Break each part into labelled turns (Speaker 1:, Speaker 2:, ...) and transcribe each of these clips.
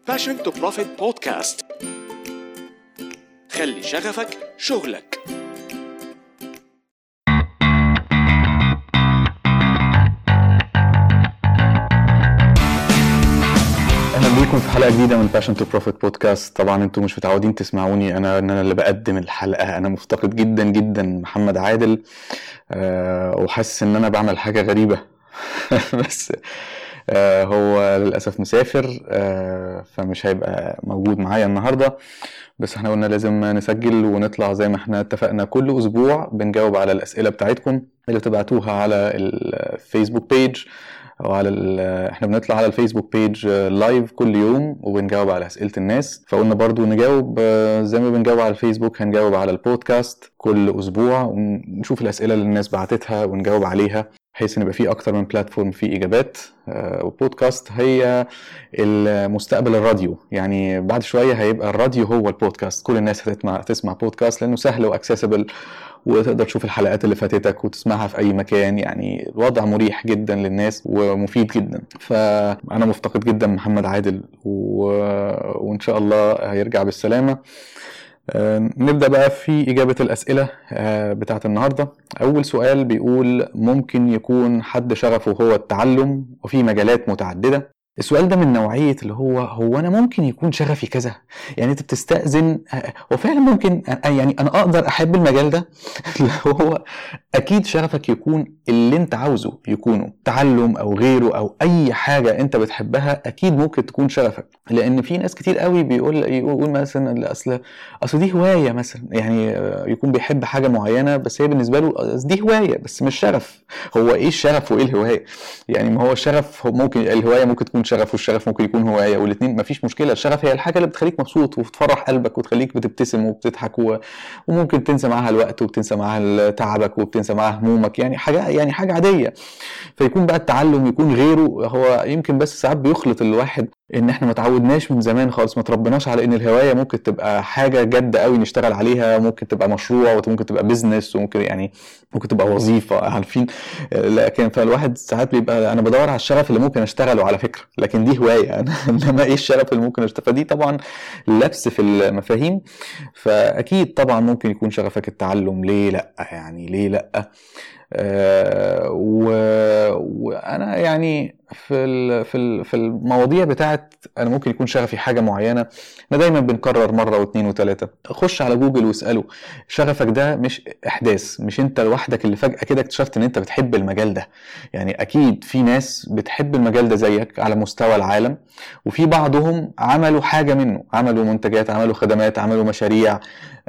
Speaker 1: Passion to Profit Podcast. خلي شغفك شغلك.
Speaker 2: اهلا بيكم في حلقه جديده من Passion to Profit Podcast. طبعا انتم مش متعودين تسمعوني انا اللي بقدم الحلقه. انا مفتقد جدا جدا محمد عادل، وحاسس ان انا بعمل حاجه غريبه بس هو للاسف مسافر، فمش هيبقى موجود معايا النهارده. بس احنا قلنا لازم نسجل ونطلع زي ما احنا اتفقنا كل اسبوع بنجاوب على الاسئله بتاعتكم اللي تبعتوها على الفيسبوك بيج او على احنا بنطلع على الفيسبوك بيج لايف كل يوم وبنجاوب على اسئله الناس. فقلنا برضو نجاوب زي ما بنجاوب على الفيسبوك، هنجاوب على البودكاست كل اسبوع ونشوف الاسئله اللي الناس بعتتها ونجاوب عليها، بحيث ان يبقى في اكتر من بلاتفورم في اجابات. والبودكاست هي المستقبل الراديو، يعني بعد شويه هيبقى الراديو هو البودكاست. كل الناس هتسمع بودكاست لانه سهل واكسسبل، وتقدر تشوف الحلقات اللي فاتتك وتسمعها في اي مكان. يعني الوضع مريح جدا للناس ومفيد جدا. فانا مفتقد جدا محمد عادل وان شاء الله هيرجع بالسلامه. نبدأ بقى في إجابة الأسئلة بتاعت النهاردة. أول سؤال بيقول: ممكن يكون حد شغفه هو التعلم وفي مجالات متعددة؟ السؤال ده من نوعية اللي هو أنا ممكن يكون شغفي كذا، يعني أنت بتستأذن وفعلا ممكن يعني أنا أقدر أحب المجال ده هو أكيد شغفك يكون اللي أنت عاوزه يكونه تعلم أو غيره أو أي حاجة أنت بتحبها، أكيد ممكن تكون شغفك. لأن في ناس كتير قوي يقول مثلا أصل دي هواية مثلا، يعني يكون بيحب حاجة معينة بس هي بالنسبة له دي هواية بس مش شغف. هو إيه الشغف وإيه الهواية؟ يعني ما هو الشغف ممكن الهواية ممكن تكون شغف والشغف ممكن يكون هواية، والاثنين مفيش مشكلة. الشغف هي الحاجة اللي بتخليك مبسوط وبتفرح قلبك وتخليك بتبتسم وبتضحك وممكن تنسى معاها الوقت وبتنسى معاها تعبك وبتنسى معاها همومك، يعني حاجة عادية. فيكون بقى التعلم يكون غيره. هو يمكن بس ساعات بيخلط الواحد ان احنا ما تعودناش من زمان خالص، ما تربناش على ان الهواية ممكن تبقى حاجة جد قوي نشتغل عليها، ممكن تبقى مشروع وممكن تبقى بيزنس وممكن ممكن تبقى وظيفة، عارفين. لكن فالواحد ساعات بيبقى انا بدور على الشغف اللي ممكن اشتغله على فكرة، لكن دي هواية انما ايه الشغف اللي ممكن اشتغل؟ فدي طبعا لبس في المفاهيم. فاكيد طبعا ممكن يكون شغفك التعلم، ليه لا؟ يعني ليه لا؟ وانا يعني في المواضيع بتاعت انا ممكن يكون شغفي حاجه معينه، انا دايما بنكرر مره واثنين وثلاثه. خش على جوجل واساله شغفك ده مش احداث، مش انت لوحدك اللي فجاه كده اكتشفت ان انت بتحب المجال ده. يعني اكيد في ناس بتحب المجال ده زيك على مستوى العالم، وفي بعضهم عملوا حاجه منه، عملوا منتجات، عملوا خدمات، عملوا مشاريع.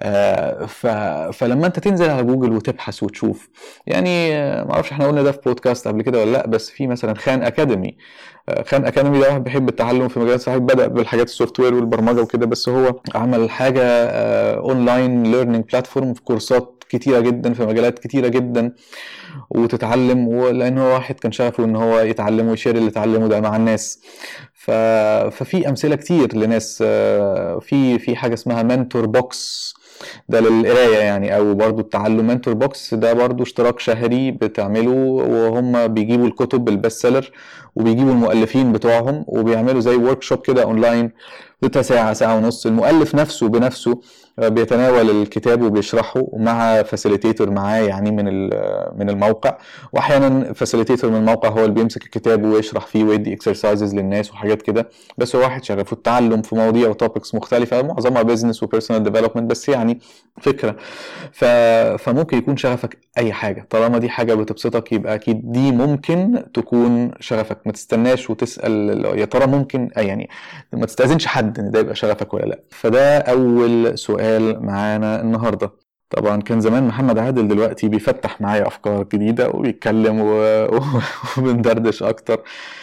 Speaker 2: فلما انت تنزل على جوجل وتبحث وتشوف، يعني ما اعرفش احنا قلنا ده في بودكاست قبل كده ولا لا، بس في مثلا خان اكاديمي. خان اكاديمي ده واحد بيحب التعلم في مجال صحيح، بدأ بالحاجات السوفت وير والبرمجه وكده، بس هو عمل حاجه اونلاين ليرنينج بلاتفورم في كورسات كتيره جدا في مجالات كتيره جدا وتتعلم. ولان هو واحد كان شغفه ان هو يتعلم ويشير اللي اتعلمه ده مع الناس. ففي امثله كتير لناس. في حاجه اسمها منتور بوكس، ده للقرايه يعني، او برضو التعلم. منتور بوكس ده برضو اشتراك شهري بتعمله، وهم بيجيبوا الكتب البست سيلر وبيجيبوا المؤلفين بتوعهم وبيعملوا زي ورك شوب كده اونلاين بتاع ساعة ونص. المؤلف نفسه بنفسه بيتناول الكتاب وبيشرحه مع فاسيليتيتور معاه يعني من الموقع، واحيانا فاسيليتيتور من الموقع هو اللي بيمسك الكتاب ويشرح فيه ويدي اكسرسايزز للناس وحاجات كده. بس هو واحد شغفه التعلم في مواضيع وتوبكس مختلفة، معظمها بيزنس وبيرسونال ديفلوبمنت، بس يعني فكرة. فممكن يكون شغفك اي حاجة، طالما دي حاجة بتبسطك يبقى اكيد دي ممكن تكون شغفك. ما تستناش وتسأل يا ترى ممكن، يعني ما تستأذنش حد ان ده يبقى شغفك ولا لا. فده اول سؤال معانا النهاردة. طبعا كان زمان محمد عادل، دلوقتي بيفتح معايا افكار جديدة وبيتكلم وبندردش اكتر.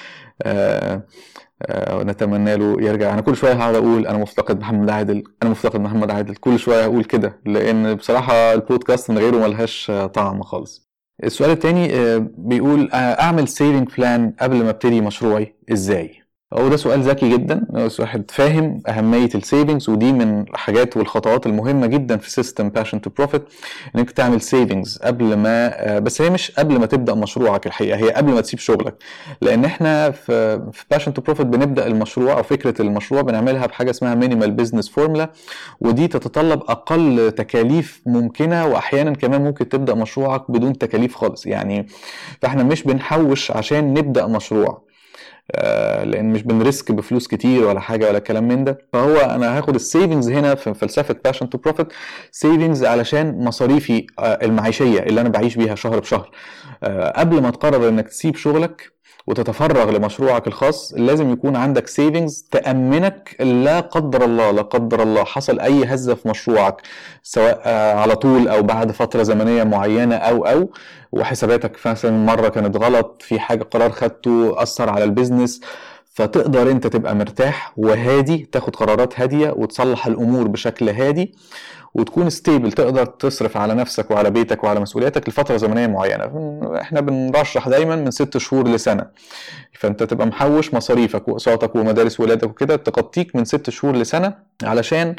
Speaker 2: ونتمنى له يرجع. انا كل شويه هقعد اقول انا مفتقد محمد عادل، انا مفتقد محمد عادل، كل شويه اقول كده، لان بصراحه البودكاست من غيره ملهاش طعم خالص. السؤال الثاني بيقول: اعمل سيفنج بلان قبل ما ابتدي مشروعي ازاي؟ وده سؤال ذكي جدا، واحد فاهم اهميه السيفنجز، ودي من الحاجات والخطوات المهمه جدا في سيستم باشن تو بروفيت، انك تعمل سيفنجز قبل ما، بس هي مش قبل ما تبدا مشروعك الحقيقه، هي قبل ما تسيب شغلك. لان احنا في باشن تو بروفيت بنبدا المشروع او فكره المشروع بنعملها بحاجه اسمها مينيمال بزنس فورمولا، ودي تتطلب اقل تكاليف ممكنه، واحيانا كمان ممكن تبدا مشروعك بدون تكاليف خالص يعني. فاحنا مش بنحوش عشان نبدا مشروع، لان مش بنريسك بفلوس كتير ولا حاجه ولا كلام من ده. فهو انا هاخد السيفنجز هنا في فلسفه باشن تو بروفيت، سيفنجز علشان مصاريفي المعيشيه اللي انا بعيش بيها شهر بشهر. قبل ما تقرر انك تسيب شغلك وتتفرغ لمشروعك الخاص، لازم يكون عندك سيفنجز تأمنك لا قدر الله لا قدر الله حصل اي هزة في مشروعك، سواء على طول او بعد فترة زمنية معينة او وحساباتك مثلا مرة كانت غلط في حاجة، قرار خدته أثر على البيزنس، فتقدر انت تبقى مرتاح وهادي، تاخد قرارات هادية وتصلح الامور بشكل هادي، وتكون ستيبل، تقدر تصرف على نفسك وعلى بيتك وعلى مسؤولياتك لفترة زمنية معينة. احنا بنرشح دايما من 6 شهور لسنة، فانت تبقى محوش مصاريفك واقساطك ومدارس ولادك وكده تغطيك من 6 شهور لسنة، علشان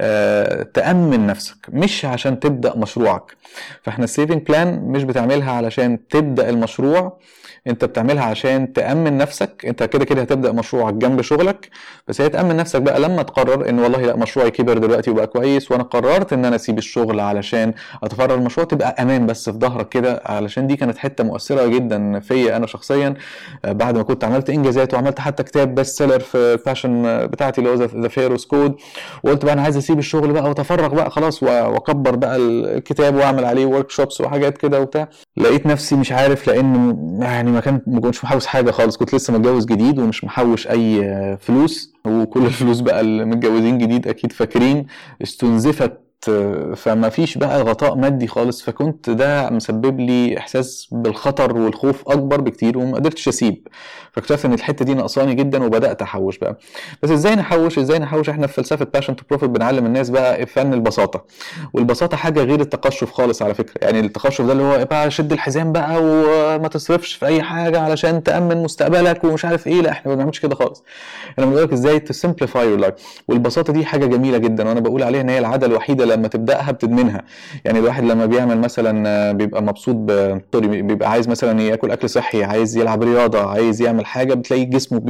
Speaker 2: تأمن نفسك، مش عشان تبدأ مشروعك. فاحنا السيفنج بلان مش بتعملها علشان تبدأ المشروع، انت بتعملها عشان تأمن نفسك. انت كده كده هتبدأ مشروعك جنب شغلك، بس هي تأمن نفسك بقى لما تقرر ان والله لا مشروعي كبر دلوقتي وبقى كويس، وانا قررت ان انا اسيب الشغل علشان اتفرغ المشروع، تبقى امان بس في ظهرك كده. علشان دي كانت حتة مؤثرة جدا فيا انا شخصيا، بعد ما كنت عملت انجازات وعملت حتى كتاب بيست سيلر في الفاشن بتاعتي اللي هو ذا فيروز كود، وقلت بقى انا عايز اسيب الشغل بقى واتفرغ بقى خلاص واكبر بقى الكتاب واعمل عليه ورك شوبس وحاجات كده وبتاع. لقيت نفسي مش عارف، لان يعني ما كنتش محوش حاجه خالص، كنت لسه متجوز جديد ومش محوش اي فلوس، وكل الفلوس بقى اللي متجوزين جديد اكيد فاكرين استنزفت، فما فيش بقى غطاء مادي خالص. فكنت ده مسبب لي احساس بالخطر والخوف اكبر بكتير، وما قدرتش اسيب. فاكتشفت ان الحته دي ناقصاني جدا، وبدات احوش بقى. بس ازاي نحوش؟ احنا في فلسفه باشن تو بروفيت بنعلم الناس بقى فن البساطه، والبساطه حاجه غير التقشف خالص على فكره. يعني التقشف ده اللي هو بقى شد الحزام بقى وما تصرفش في اي حاجه علشان تامن مستقبلك ومش عارف ايه، لا احنا ما بنعملش كده خالص. انا بقول لك ازاي تسمبليفاي يور لايف، والبساطه دي حاجه جميله جدا، وانا بقول عليها ان هي العاده الوحيده لما تبداها بتدمنها. يعني الواحد لما بيعمل مثلا بيبقى مبسوط بيبقى عايز مثلا ياكل اكل صحي، عايز يلعب رياضه، عايز يعمل حاجه، بتلاقي جسمه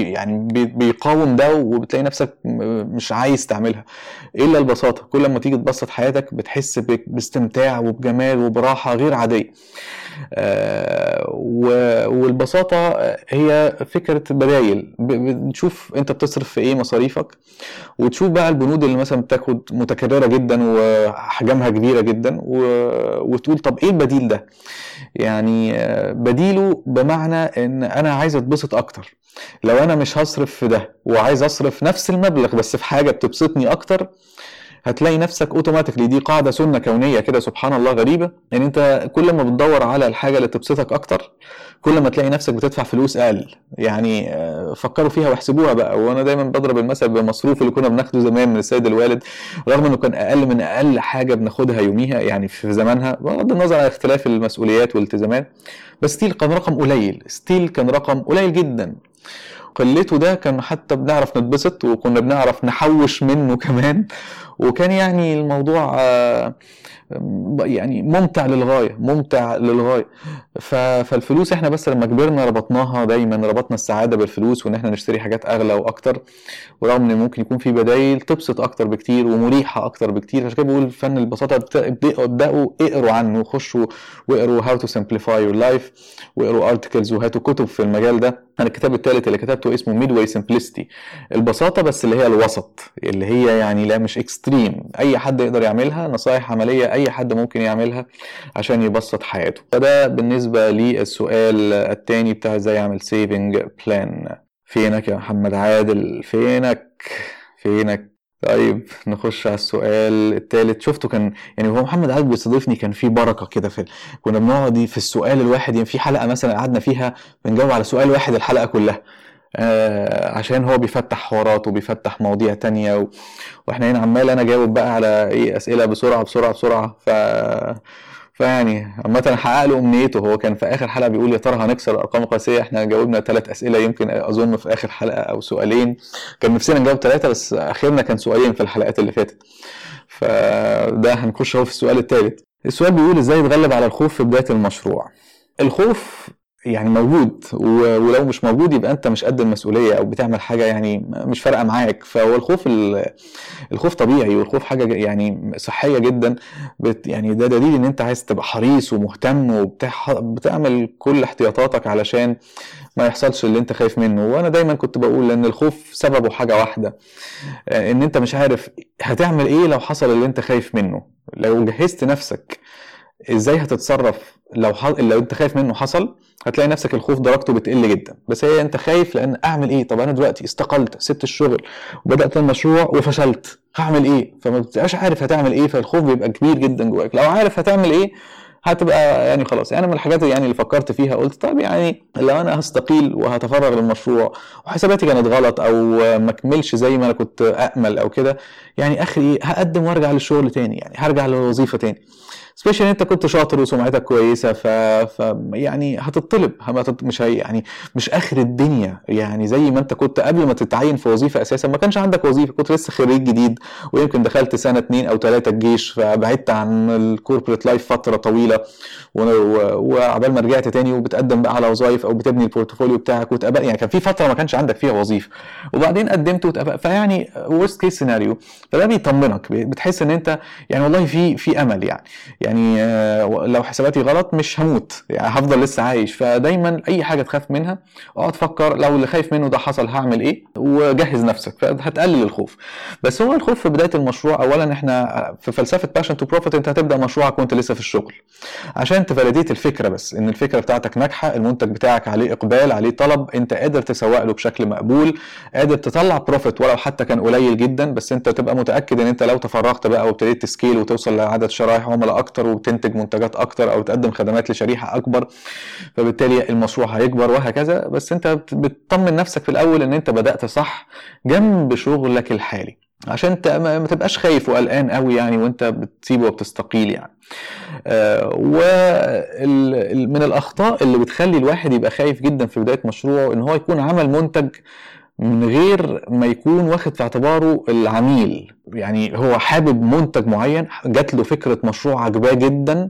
Speaker 2: بيقاوم ده، وبتلاقي نفسك مش عايز تعملها. الا البساطه، كل ما تيجي تبسط حياتك بتحس باستمتاع وبجمال وبراحه غير عاديه. والبساطه هي فكره بدايل، بتشوف انت بتصرف في ايه مصاريفك، وتشوف بقى البنود اللي مثلا بتاخد متكرره جدا وحجمها كبيره جدا، وتقول طب ايه البديل ده؟ يعني بديله بمعنى ان انا عايز اتبسط اكتر. لو انا مش هصرف في ده وعايز اصرف نفس المبلغ بس في حاجه بتبسطني اكتر، هتلاقي نفسك اوتوماتيكلي، دي قاعده سنه كونيه كده سبحان الله غريبه، ان انت كل ما بتدور على الحاجه اللي تبسطك اكتر، كل ما تلاقي نفسك بتدفع فلوس اقل. يعني فكروا فيها واحسبوها بقى. وانا دايما بضرب المثل بالمصروف اللي كنا بناخده زمان من السيد الوالد، رغم انه كان اقل من اقل حاجه بناخدها يوميها يعني في زمانها، بغض النظر عن اختلاف المسؤوليات والالتزامات، بس ستيل كان رقم قليل، ستيل كان رقم قليل جدا. قلته ده كان حتى بنعرف نتبسط، وكنا بنعرف نحوش منه كمان، وكان يعني الموضوع يعني ممتع للغاية. فالفلوس احنا بس لما كبرنا ربطناها، دايما ربطنا السعادة بالفلوس، وان احنا نشتري حاجات اغلى واكتر، ورغم ان ممكن يكون في بدايل تبسط اكتر بكتير ومريحة اكتر بكتير. عشان كده بقول فن البساطة، ابدأوا اقروا عنه، خشوا واقروا How to Simplify Your Life، واقروا ارتكلز وهاتوا كتب في المجال ده. انا الكتاب الثالث اللي كتبته اسمه Midway Simplicity، البساطة بس اللي هي الوسط، اللي هي يعني لا مش اكستريم، اي حد يقدر يعملها، نصايح عملية اي حد ممكن يعملها عشان يبسط حياته. فده بالنسبة للسؤال الثاني بتاع ازاي اعمل سيفنج بلان. فينك يا محمد عادل؟ فينك؟ طيب نخش على السؤال الثالث. شفته كان يعني هو محمد عادل بيستضيفني كان في بركه كده، كنا بنقعد في السؤال الواحد، يعني في حلقه مثلا قعدنا فيها بنجاوب على سؤال واحد الحلقه كلها، عشان هو بيفتح حوارات وبيفتح مواضيع تانية، واحنا هنا عمال انا جاوب بقى على ايه اسئله بسرعه. فيعني عامة حقق له امنيته. هو كان في اخر حلقة بيقول يا ترى هنكسر الارقام القياسية. احنا جاوبنا 3 اسئلة يمكن اظن في اخر حلقة او سؤالين، كان نفسنا نجاوب 3 بس اخرنا كان سؤالين في الحلقات اللي فاتت. فده هنخش اهو في السؤال الثالث. السؤال بيقول ازاي اتغلب على الخوف في بداية المشروع. الخوف يعني موجود، ولو مش موجود يبقى انت مش قد المسؤولية او بتعمل حاجة يعني مش فارقة معاك. فهو الخوف طبيعي، والخوف حاجة يعني صحية جدا. يعني ده دليل ان انت عايز تبقى حريص ومهتم وبتعمل كل احتياطاتك علشان ما يحصلش اللي انت خايف منه. وانا دايما كنت بقول ان الخوف سببه حاجة واحدة، ان انت مش عارف هتعمل ايه لو حصل اللي انت خايف منه. لو جهزت نفسك ازاي هتتصرف لو انت خايف منه حصل، هتلاقي نفسك الخوف درجته بتقل جدا. بس هي انت خايف لان اعمل ايه؟ طب انا دلوقتي استقلت، سبت الشغل وبدأت المشروع وفشلت، هعمل ايه؟ فما بتبقاش عارف هتعمل ايه، فالخوف بيبقى كبير جدا جواك. لو عارف هتعمل ايه هتبقى يعني خلاص. يعني من الحاجات يعني اللي فكرت فيها قلت طب يعني لو انا هستقيل وهتفرغ للمشروع وحساباتي كانت غلط او ما كملش زي ما انا كنت امل او كده، يعني اخري ايه؟ هقدم وارجع للشغل تاني، يعني هرجع للوظيفه تاني. سبيشال انت كنت شاطر وسمعتك كويسه يعني هتطلب، مش يعني مش اخر الدنيا. يعني زي ما انت كنت قبل ما تتعين في وظيفه اساسا ما كانش عندك وظيفه، كنت لسه خريج جديد ويمكن دخلت سنه 2 أو 3 الجيش، فبعدت عن الكوربريت لايف فتره طويله، وعبال ما رجعت تاني وبتقدم بقى على وظائف او بتبني البورتفوليو بتاعك وتقبل. يعني كان في فتره ما كانش عندك فيها وظيفه وبعدين قدمت وتقبل، فيعني ورست كيس سيناريو. فده بيطمنك، بتحس ان انت يعني والله في امل. يعني لو حساباتي غلط مش هموت، يعني هفضل لسه عايش. فدايما اي حاجه تخاف منها اقعد فكر لو اللي خايف منه ده حصل هعمل ايه، وجهز نفسك فهتقلل الخوف. بس هو الخوف في بدايه المشروع، اولا احنا في فلسفه باشن تو بروفيت انت هتبدا مشروعك وانت لسه في الشغل عشان تفاليديت الفكره، بس ان الفكره بتاعتك ناجحه، المنتج بتاعك عليه اقبال، عليه طلب، انت قادر تسوق له بشكل مقبول، قادر تطلع بروفيت ولو حتى كان قليل جدا، بس انت تبقى متاكد ان انت لو تفرغت بقى وابتديت تسكيل وتوصل لعدد شرائح عملاء اكتر وتنتج منتجات اكتر او تقدم خدمات لشريحه اكبر، فبالتالي المشروع هيكبر وهكذا. بس انت بتطمن نفسك في الاول ان انت بدات صح جنب شغلك الحالي عشان ما تبقاش خايف وقلقان قوي يعني وانت بتسيبه وبتستقيل يعني. ومن الاخطاء اللي بتخلي الواحد يبقى خايف جدا في بدايه مشروعه ان هو يكون عمل منتج من غير ما يكون واخد في اعتباره العميل. يعني هو حابب منتج معين، جات له فكرة مشروع عجباه جدا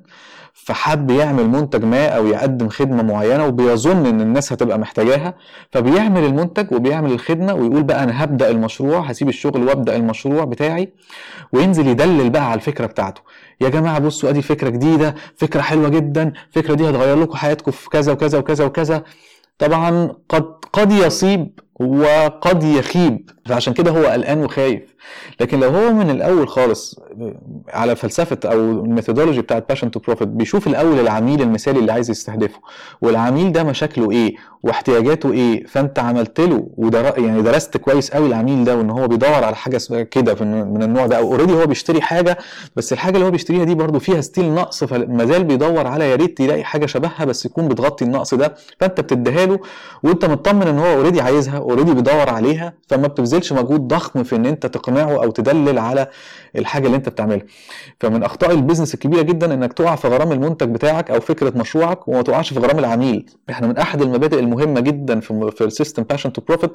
Speaker 2: فحب يعمل منتج ما او يقدم خدمة معينة وبيظن ان الناس هتبقى محتاجاها، فبيعمل المنتج وبيعمل الخدمة ويقول بقى انا هبدأ المشروع، هسيب الشغل وابدأ المشروع بتاعي، وينزل يدلل بقى على الفكرة بتاعته. يا جماعة بصوا ادي فكرة جديدة، فكرة حلوة جدا، الفكرة دي هتغير لكم حياتكم في كذا وكذا وكذا وكذا. طبعا قد يصيب وقد يخيب، فعشان كده هو قلقان وخايف. لكن لو هو من الاول خالص على فلسفه او الميثودولوجي بتاعت باشن تو بروفيت بيشوف الاول العميل المثالي اللي عايز يستهدفه، والعميل ده مشاكله ايه واحتياجاته ايه، فانت عملت له يعني درست كويس قوي العميل ده وان هو بيدور على حاجه كده من النوع ده، او اوريدي هو بيشتري حاجه بس الحاجه اللي هو بيشتريها دي برضو فيها ستيل نقص، فما زال بيدور على يا ريت يلاقي حاجه شبهها بس يكون بتغطي النقص ده، فانت بتديها له وانت مطمن ان هو اوريدي عايزها، اوريدي بيدور عليها، فما بتبذلش مجهود ضخم في ان انت تقنعه او تدلل على الحاجه اللي انت بتعملها. فمن اخطاء البيزنس الكبيره جدا انك تقع في غرام المنتج بتاعك او فكره مشروعك وما تقعش في غرام العميل. احنا من احد المبادئ المهمه جدا في السيستم باشن تو بروفيت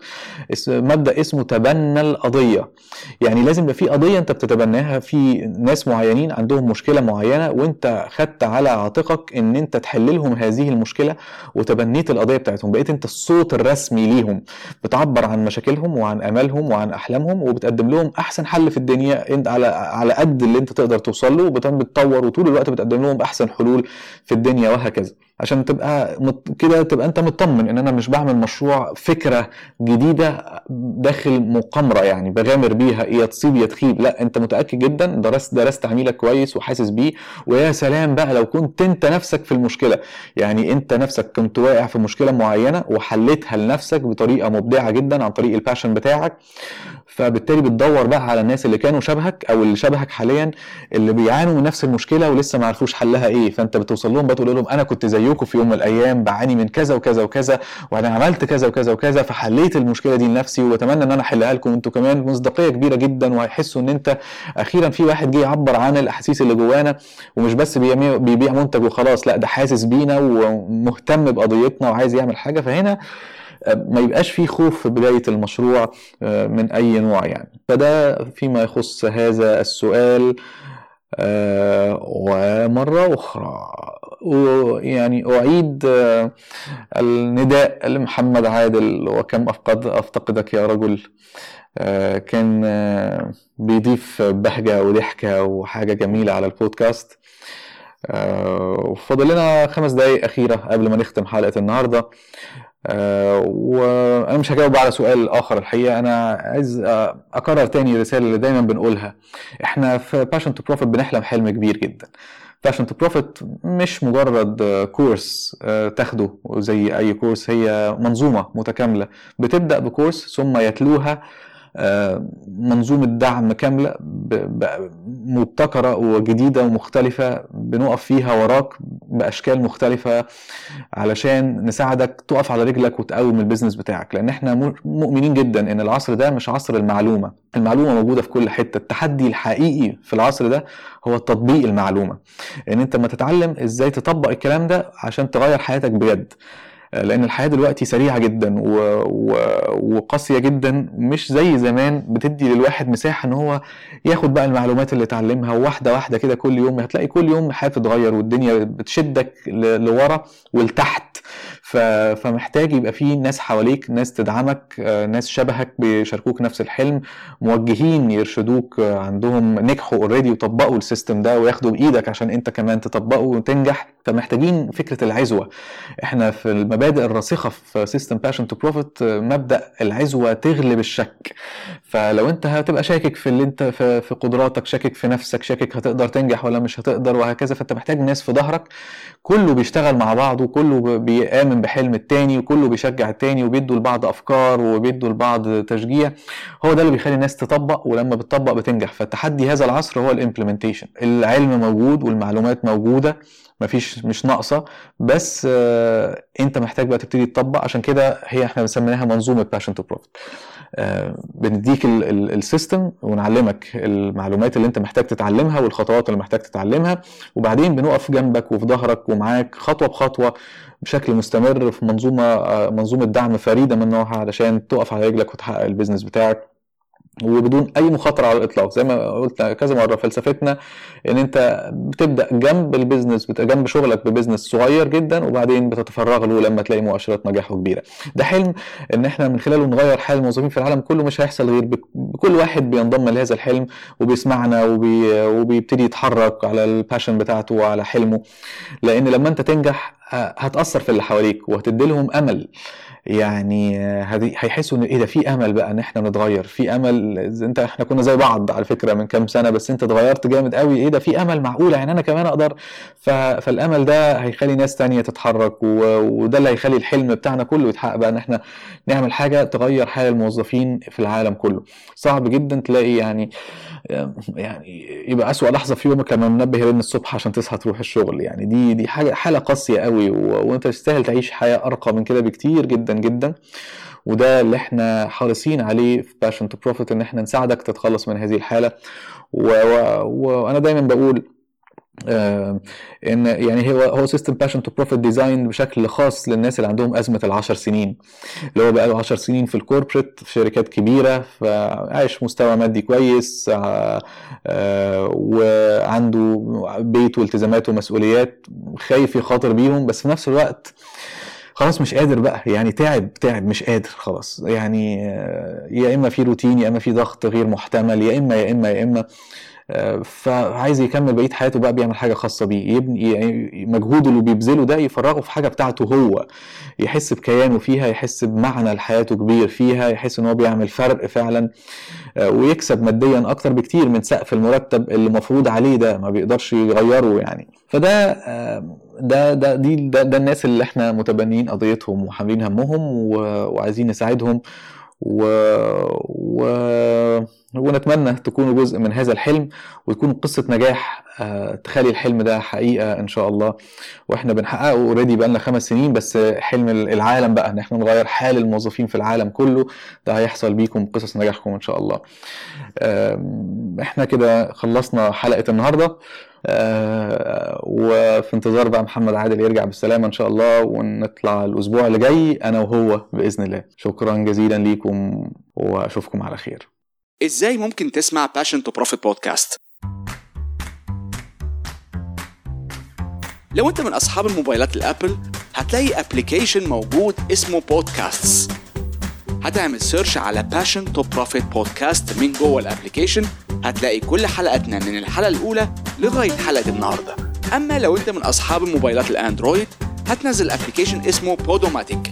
Speaker 2: مبدا اسمه تبنى القضيه. يعني لازم يبقى في قضيه انت بتتبناها، في ناس معينين عندهم مشكله معينه وانت خدت على عاتقك ان انت تحل لهم هذه المشكله وتبنيت القضيه بتاعتهم، بقيت انت الصوت الرسمي ليهم، بتعبر عن مشاكلهم وعن امالهم وعن احلامهم وبتقدم لهم احسن حل في الدنيا انت على قد اللي انت تقدر توصل له، وبتطور وطول الوقت بتقدم لهم احسن حلول في الدنيا وهكذا، عشان تبقى كده تبقى انت مطمن ان انا مش بعمل مشروع فكره جديده داخل مقامره يعني بغامر بيها يا تصيب يا تخيب. لا، انت متاكد جدا، درست عميلك كويس وحاسس بيه. ويا سلام بقى لو كنت انت نفسك في المشكله، يعني انت نفسك كنت واقع في مشكله معينه وحلتها لنفسك بطريقه مبدعه جدا عن طريق الباشن بتاعك، فبالتالي بتدور بقى على الناس اللي كانوا شبهك او اللي شبهك حاليا اللي بيعانوا من نفس المشكله ولسه ما عرفوش حلها ايه، فانت بتوصل لهم بقى تقول لهم انا كنت زيكم زيكم في يوم من الايام بعاني من كذا وكذا وكذا، وانا عملت كذا وكذا وكذا فحليت المشكله دي لنفسي، واتمنى ان انا احلها لكم انتوا كمان. مصداقيه كبيره جدا، وهيحسوا ان انت اخيرا في واحد جه يعبر عن الاحاسيس اللي جوانا، ومش بس بيبيع منتج وخلاص، لا ده حاسس بينا ومهتم بقضيتنا وعايز يعمل حاجه. فهنا ما يبقاش فيه خوف في بداية المشروع من أي نوع يعني. فده فيما يخص هذا السؤال. ومرة أخرى يعني أعيد النداء لمحمد عادل، وكم أفتقدك يا رجل. كان بيضيف بهجة وضحكة وحاجة جميلة على البودكاست. وفضل لنا 5 دقايق أخيرة قبل ما نختم حلقة النهاردة. وانا مش هجاوب على سؤال اخر الحقيقه. انا عايز اكرر تاني الرساله اللي دايما بنقولها. احنا في Passion to Profit بنحلم حلم كبير جدا. Passion to Profit مش مجرد كورس تاخده زي اي كورس، هي منظومه متكامله بتبدا بكورس ثم يتلوها منظومة دعم كاملة مبتكرة وجديدة ومختلفة، بنقف فيها وراك بأشكال مختلفة علشان نساعدك تقف على رجلك وتقوم البيزنس بتاعك. لأن احنا مؤمنين جدا ان العصر ده مش عصر المعلومة. المعلومة موجودة في كل حتة. التحدي الحقيقي في العصر ده هو تطبيق المعلومة، ان انت ما تتعلم ازاي تطبق الكلام ده عشان تغير حياتك بجد. لان الحياة دلوقتي سريعة جدا وقاسية جدا، مش زي زمان بتدي للواحد مساحة ان هو ياخد بقى المعلومات اللي اتعلمها واحدة واحدة كده كل يوم. هتلاقي كل يوم الحياة بتتغير والدنيا بتشدك لورا ولتحت. فمحتاج يبقى فيه ناس حواليك، ناس تدعمك، ناس شبهك بيشاركوك نفس الحلم، موجهين يرشدوك، عندهم نجحوا اوريدي وطبقوا السيستم ده وياخدوا بايدك عشان انت كمان تطبقه وتنجح. فمحتاجين فكرة العزوة. احنا في المبادئ الراسخة في سيستم Passion to Profit مبدأ العزوة تغلب الشك. فلو انت هتبقى شاكك في اللي انت في قدراتك، شاكك في نفسك، شاكك هتقدر تنجح ولا مش هتقدر وهكذا، فانت محتاج ناس في ظهرك كله بيشتغل مع بعض، وكله بيآمن بحلم التاني، وكله بيشجع التاني، وبيدوا لبعض افكار وبيدوا لبعض تشجيع. هو ده اللي بيخلي الناس تطبق، ولما بتطبق بتنجح. فالتحدي هذا العصر هو الامبلمنتيشن. العلم موجود والمعلومات موجودة، مش ناقصة، بس انت محتاج بقى تبتدي تطبق. عشان كده احنا بنسميها منظومة Passion to Profit. بنديك السيستم ونعلمك المعلومات اللي انت محتاج تتعلمها والخطوات اللي محتاج تتعلمها، وبعدين بنقف جنبك وفي ظهرك ومعاك خطوة بخطوة بشكل مستمر في منظومة دعم فريدة من نوعها علشان تقف على رجلك وتحقق البيزنس بتاعك وبدون اي مخاطره على الاطلاق. زي ما قلت كذا مره، فلسفتنا ان انت بتبدا جنب البيزنس، جنب شغلك ببيزنس صغير جدا، وبعدين بتتفرغ له لما تلاقي مؤشرات نجاحه كبيره. ده حلم ان احنا من خلاله نغير حال الموظفين في العالم كله. مش هيحصل غير بكل واحد بينضم لهذا الحلم وبيسمعنا وبيبتدي يتحرك على الباشن بتاعته وعلى حلمه. لان لما انت تنجح هتاثر في اللي حواليك وهتدي لهم امل. يعني هيحسوا ان ايه ده، في امل بقى ان احنا نتغير، في امل. احنا كنا زي بعض على فكره من كام سنه، بس انت اتغيرت جامد قوي. ايه ده، في امل، معقوله يعني انا كمان اقدر. فالامل ده هيخلي ناس تانية تتحرك، وده اللي هيخلي الحلم بتاعنا كله يتحقق بقى، ان احنا نعمل حاجه تغير حال الموظفين في العالم كله. صعب جدا تلاقي يعني يبقى أسوأ لحظة في يومك لما منبه يرن الصبح عشان تصحى تروح الشغل. يعني دي حالة قاسية قوي، وانت تستاهل تعيش حياة أرقى من كده بكتير جدا جدا. وده اللي احنا حريصين عليه في Passion to Profit، ان احنا نساعدك تتخلص من هذه الحالة. وانا دايما بقول ان يعني هو سيستم Passion to Profit ديزاين بشكل خاص للناس اللي عندهم ازمه ال10 سنين، اللي هو بقى له 10 سنين في الكوربريت في شركات كبيره، فعايش مستوى مادي كويس، وعنده بيت والتزامات ومسؤوليات، خايف يخاطر بيهم، بس في نفس الوقت خلاص مش قادر بقى. يعني تعب مش قادر خلاص. يعني يا اما في روتين، يا اما في ضغط غير محتمل، يا اما فعايز يكمل بقية حياته بقى بيعمل حاجة خاصة بيه، يبني مجهوده اللي بيبذله ده يفرغه في حاجة بتاعته هو، يحس بكيانه فيها، يحس بمعنى لحياته كبير فيها، يحس ان هو بيعمل فرق فعلا، ويكسب ماديا اكتر بكتير من سقف المرتب اللي مفروض عليه ده، ما بيقدرش يغيره يعني. فده ده الناس اللي احنا متبنيين قضيتهم وحاملين همهم وعايزين نساعدهم ونتمنى تكونوا جزء من هذا الحلم وتكون قصة نجاح تخلي الحلم ده حقيقة إن شاء الله. وإحنا بنحققه اوريدي بقالنا 5 سنين، بس حلم العالم بقى إن إحنا نغير حال الموظفين في العالم كله، ده هيحصل بيكم قصص نجاحكم إن شاء الله. إحنا كده خلصنا حلقة النهاردة، وفي انتظار بقى محمد عادل يرجع بالسلامة إن شاء الله، ونطلع الأسبوع اللي جاي أنا وهو بإذن الله. شكرا جزيلا ليكم وأشوفكم على خير.
Speaker 1: ازاي ممكن تسمع Passion to Profit بودكاست؟ لو انت من اصحاب الموبايلات الابل هتلاقي ابليكيشن موجود اسمه بودكاستس. هتعمل سيرش على Passion to Profit بودكاست من جوه الابليكيشن، هتلاقي كل حلقاتنا من الحلقة الاولى لغاية حلقة النهاردة. اما لو انت من اصحاب الموبايلات الاندرويد هتنزل ابليكيشن اسمه بودوماتيك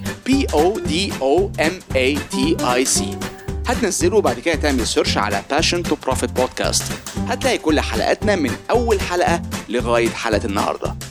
Speaker 1: PODOMATIC، هتنزله وبعد كده تعمل سيرش على Passion to Profit بودكاست، هتلاقي كل حلقاتنا من أول حلقة لغاية حلقة النهاردة.